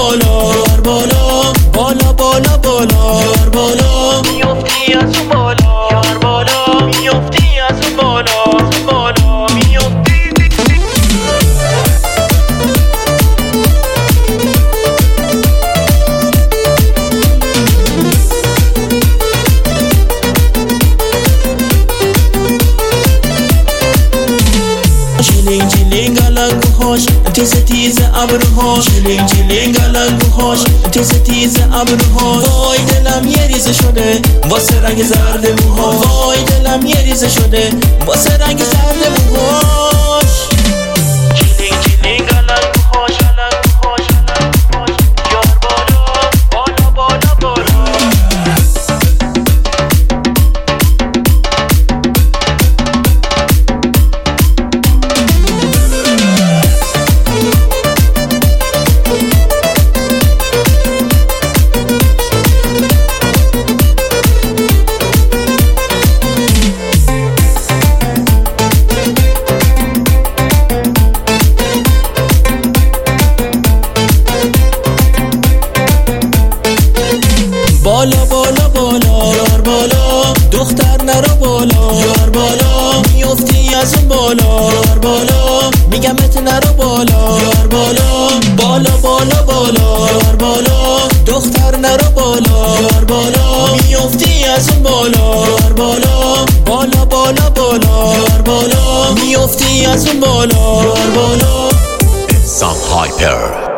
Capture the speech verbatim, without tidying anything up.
بالا یار بالا بالا بالا بالا یار بالا میافتی از اون بالا یار بالا میافتی از اون بالا از اون بالا میافتی چلینگ چلینگ علنگوهاش تیز تیز ابروهاش چلینگ چلینگ علنگوهاش تیز تیز ابروهاش وای دلم یه ریزه شده واسه رنگ زرد موهاش وای دلم یه ریزه شده واسه رنگ زرد موهاش چلینگ چلینگ علنگوهاش علنگوهاش علنگوهاش یار بالا بالا بالا بالا بالا بالا بالا یار بالا دختر نرو بالا یار بالا میافتی از اون بالا یار بالا میگمت نرو بالا یار بالا بالا بالا بالا یار بالا دختر نرو بالا یار بالا میافتی از اون بالا یار بالا بالا بالا بالا یار بالا میافتی از اون بالا یار بالا Some hyper